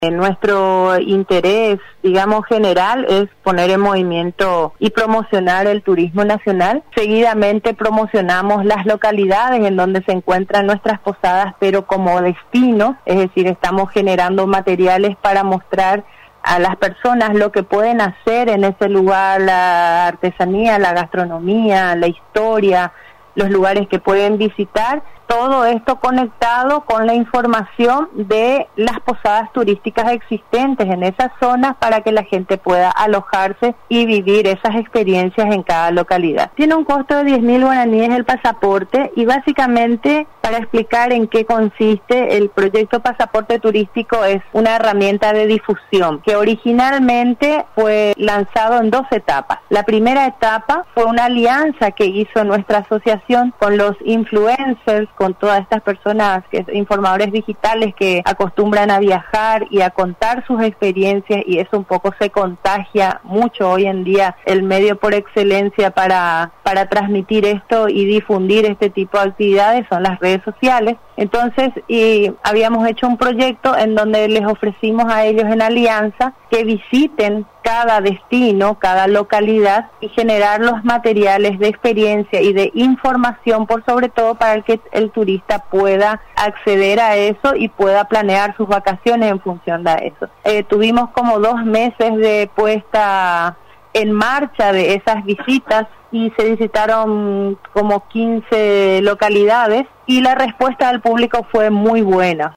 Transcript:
Nuestro interés, digamos, general es poner en movimiento y promocionar el turismo nacional. Seguidamente promocionamos las localidades en donde se encuentran nuestras posadas, pero como destino, es decir, estamos generando materiales para mostrar a las personas lo que pueden hacer en ese lugar, la artesanía, la gastronomía, la historia, los lugares que pueden visitar. Todo esto conectado con la información de las posadas turísticas existentes en esas zonas para que la gente pueda alojarse y vivir esas experiencias en cada localidad. Tiene un costo de 10.000 guaraníes el pasaporte y básicamente, para explicar en qué consiste, el proyecto Pasaporte Turístico es una herramienta de difusión que originalmente fue lanzado en 2 etapas. La primera etapa fue una alianza que hizo nuestra asociación con los influencers, con todas estas personas, informadores digitales que acostumbran a viajar y a contar sus experiencias, y eso un poco se contagia mucho hoy en día. El medio por excelencia para transmitir esto y difundir este tipo de actividades son las redes sociales. Entonces, habíamos hecho un proyecto en donde les ofrecimos a ellos en alianza que visiten cada destino, cada localidad, y generar los materiales de experiencia y de información, por sobre todo para que el turista pueda acceder a eso y pueda planear sus vacaciones en función de eso. Tuvimos como 2 meses de puesta en marcha de esas visitas y se visitaron como 15 localidades y la respuesta del público fue muy buena.